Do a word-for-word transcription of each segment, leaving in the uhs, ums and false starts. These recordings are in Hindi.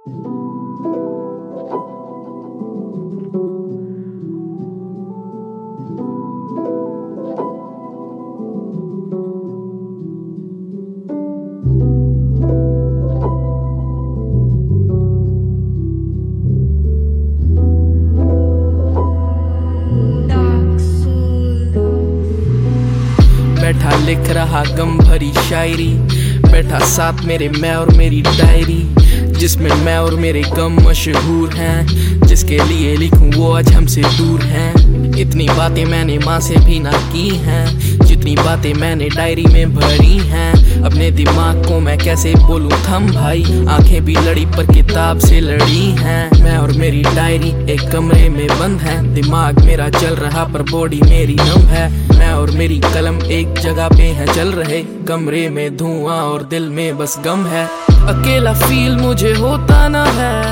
बैठा लिख रहा गम भरी शायरी, बैठा साथ मेरे मैं और मेरी डायरी, जिसमें मैं और मेरे गम मशहूर हैं। जिसके लिए लिखूं वो आज हमसे दूर हैं। इतनी बातें मैंने माँ से भी ना की हैं, जितनी बातें मैंने डायरी में भरी हैं। अपने दिमाग को मैं कैसे बोलूं थम भाई, आंखें भी लड़ी पर किताब से लड़ी हैं। मैं और मेरी डायरी एक कमरे में बंद है, दिमाग मेरा चल रहा पर बॉडी मेरी नम है। मैं और मेरी कलम एक जगह पे है चल रहे, कमरे में धुआं और दिल में बस गम है। अकेला फील मुझे होता ना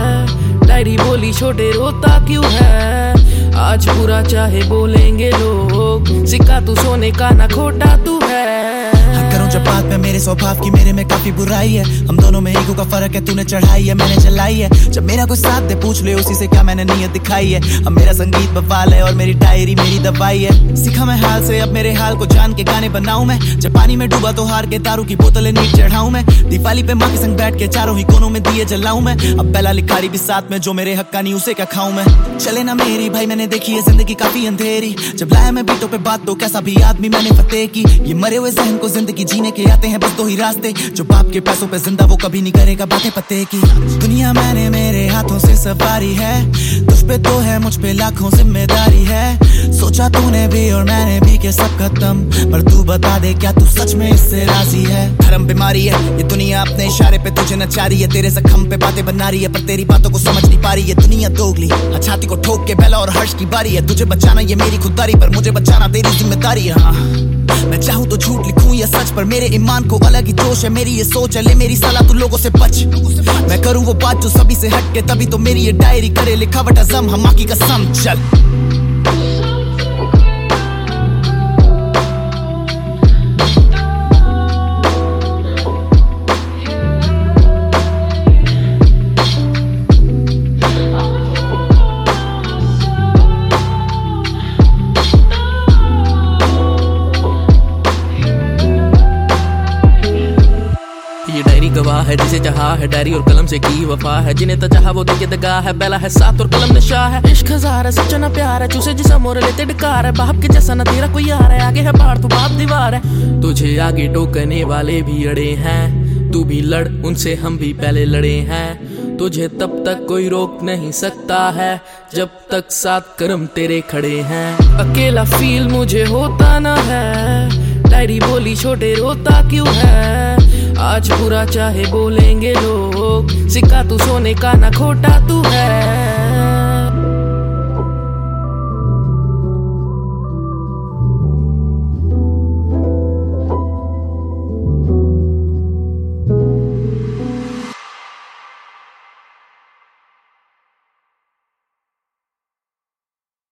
है, डायरी बोली छोटे रोता क्यों है। आज बुरा चाहे बोलेंगे लोग, सिक्का तू सोने का ना खोटा तू है। करूं जब बात में मेरे स्वभाव की, मेरे में काफी बुराई है। हम दोनों में ईगो का फर्क है, तूने चढ़ाई है मैंने चलाई है। जब मेरा कोई साथ दे पूछ ले उसी से क्या मैंने नीयत दिखाई है। अब मेरा संगीत बवाल है और मेरी डायरी मेरी दवाई है। सीखा मैं हाल से अब मेरे हाल को जान के गाने बनाऊं मैं। जब पानी में डूबा तो हार के दारू की बोतलें नीट चढ़ाऊं मैं। दिवाली पे माँ के संग बैठ के चारों ही कोनों में दिए जलाऊं मैं। अब पहला लिखारी भी साथ में, जो मेरे हक्का नहीं उसे क्या खाऊं मैं। चले ना मेरी भाई मैंने देखी है जिंदगी काफी अंधेरी, जब लाया मैं बीटों पे बात तो कैसा भी आदमी मैंने फतेह की। ये मरे हुए जहन को जिंदगी जीने के आते हैं बस दो ही रास्ते, जो बाप के पैसों पे जिंदा वो कभी नहीं करेगा बातें पते की। दुनिया मैंने मेरे हाथों से सवारी है, तुझ पे तो है मुझ पे लाखों जिम्मेदारी है। सोचा तूने भी और मैंने भी के सब खत्म, पर तू बता दे क्या तू सच में इससे राजी है। धर्म बीमारी है ये दुनिया, अपने इशारे पे तुझे नचा रही है। तेरे जख्म पे बातें बना रही है पर तेरी बातों को समझ नहीं पा रही है। दुनिया दोगली छाती को ठोक के बेला और हर्ष की बारी है। तुझे बचाना ये मेरी खुददारी, पर मुझे बचाना तेरी जिम्मेदारी है। हाँ मैं चाहूँ तो झूठ लिखूं या सच, पर मेरे ईमान को अलग ही जोश है। मेरी ये सोच है, ले मेरी सलाह तू लोगों से बच। मैं करूँ वो बात जो सभी से हट के, तभी तो मेरी ये डायरी करे लिखावट अज़म हम माँ की कसम। चल गवाह है जिसे चाहा है, डायरी और कलम से की वफा है। जिन्हें तो चाहा वो देखे दगा है, बेला है साथ और कलम नशा है। इश्क हजार है सच्चा ना प्यार है, चूसे जिसा मोर लेते डकार है। बाप के जैसा ना तेरा कोई यार है, आगे है पहाड़ तू बाप दीवार है। तुझे आगे टोकने वाले भी अड़े हैं, तू भी लड़ उनसे हम भी पहले लड़े हैं। तुझे तब तक कोई रोक नहीं सकता है, जब तक सात करम तेरे खड़े हैं। अकेला फील मुझे होता ना है, डायरी बोली छोटे रोता क्यों है। आज बुरा चाहे बोलेंगे लोग, सिक्का तू सोने का ना खोटा तू है।